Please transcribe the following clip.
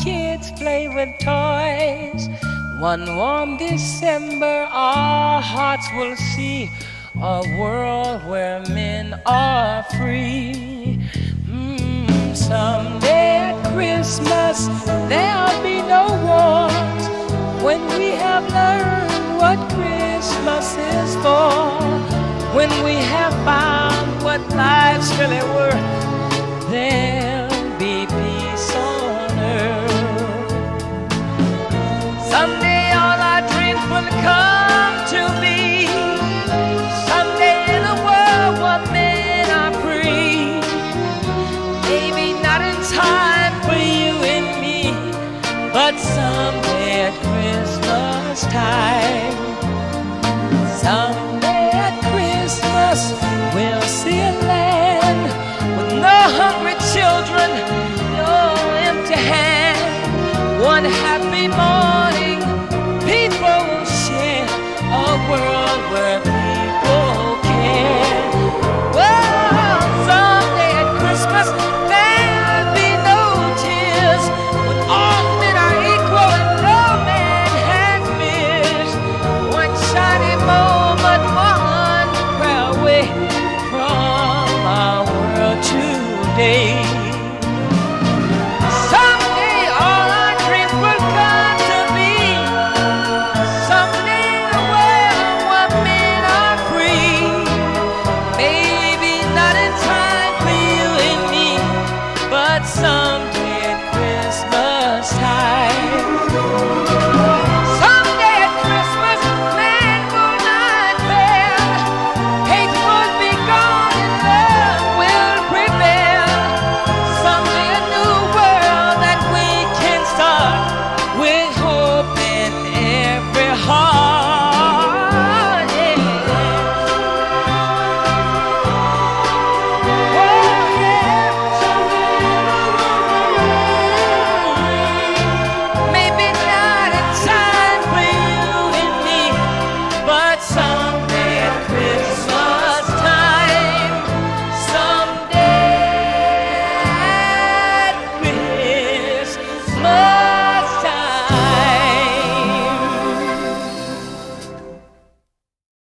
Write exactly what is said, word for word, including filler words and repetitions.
kids play with toys. One warm December, our hearts will see a world where men are free. Mm, someday at Christmas, there'll be no wars when we have learned what Christmas is for. When we have found what life's really worth, there'll be peace on earth. Someday all our dreams will come to be. Someday in a world where men are free. Maybe not in time for you and me, but someday at Christmas time. Someday at Christmas we'll see a land with no hungry children, no empty hand. One happy moment